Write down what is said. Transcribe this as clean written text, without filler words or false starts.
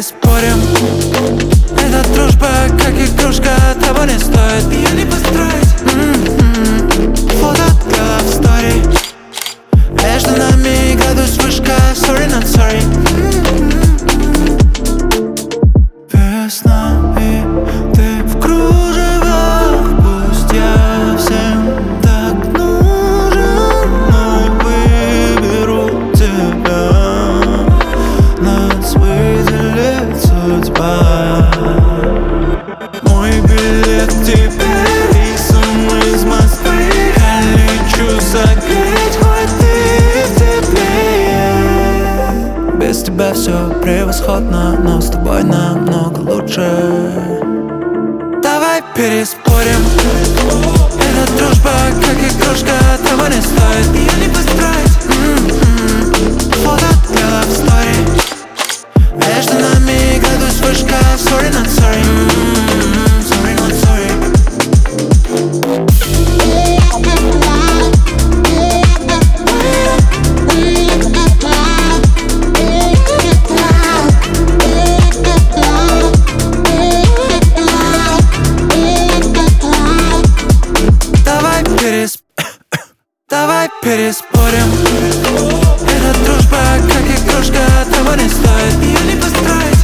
переспорим. Эта дружба, как игрушка, того не стоит. Ее не построить. Фото для love story. Между нами градус вышка. Sorry, not sorry. Весна и ты в кружевах. Пусть я всем так нужен, но выберу тебя. Нас выделит судьба. Мой билет теперь рейсом из Москвы. Я лечу согреть, хоть ты теплее. Без тебя все превосходно, но с тобой намного лучше. Давай переспорим. Эта дружба, как игрушка, того не стоит. Ее не построить. Фото для love story. Между нами градус вышка. Sorry, not sorry. Sorry, not sorry. Давай переспорим. Эта дружба, как игрушка, того не стоит. Ее не построить.